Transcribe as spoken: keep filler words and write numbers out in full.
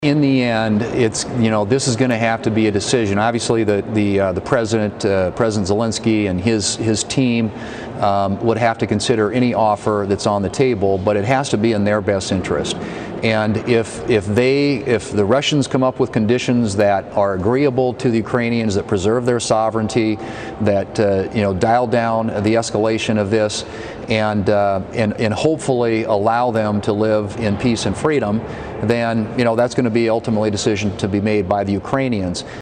In the end, it's, you know, this is going to have to be a decision. Obviously, the the uh, the president, uh, President Zelensky, and his his team um, would have to consider any offer that's on the table, but it has to be in their best interest. And if if they if the Russians come up with conditions that are agreeable to the Ukrainians, that preserve their sovereignty, that uh, you know dial down the escalation of this, and uh, and and hopefully allow them to live in peace and freedom, then you know that's going to be ultimately a decision to be made by the Ukrainians.